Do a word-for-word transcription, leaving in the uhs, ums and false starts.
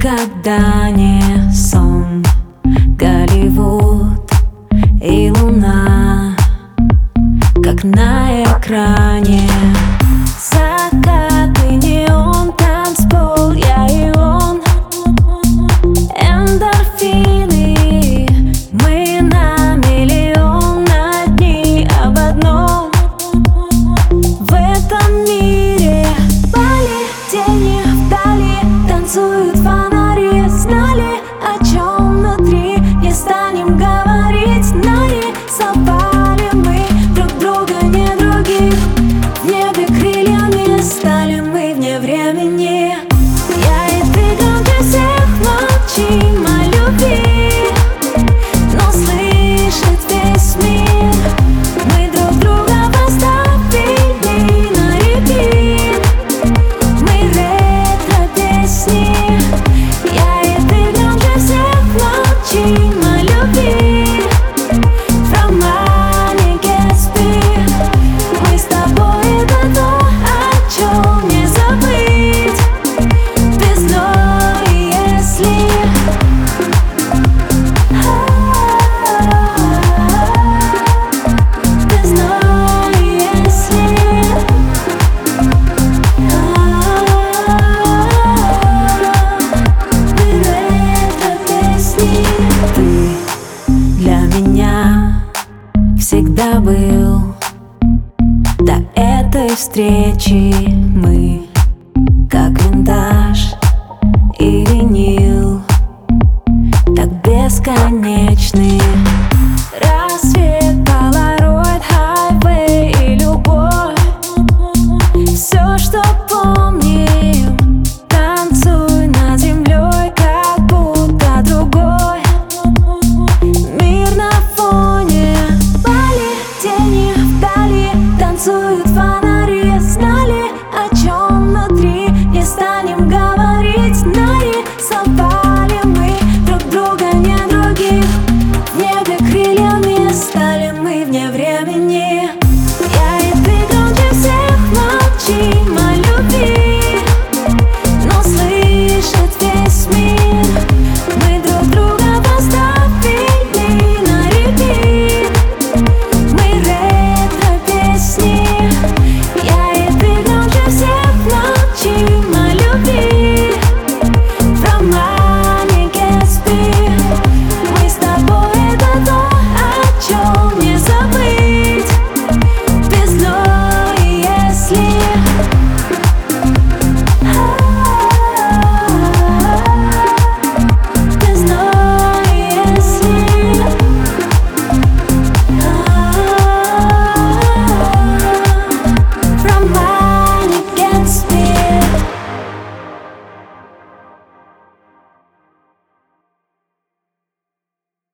никогда не сон. Голливуд и луна, как на экране. Закат и неон, танцпол, я и он. Эндорфины, мы на миллион, одни об одном. В этом мире Бали, тени вдали, танцуют фонари. Знали, о чем внутри не станем говорить. Нарисовали мы друг друга, не других. В небе крыльями стали мы вне времени. Я и ты громче всех молчим о любви, но слышит весь мир. Мы друг друга поставили на репит. Мы ретро-песни. Я и ты громче всех молчим о любви. From money gets big. Мы с тобой это то, о чем не забыть. Без «но» и «если». Без «но» и «если». Мы ретро-песни. Ты для меня всегда был. До этой встречи мы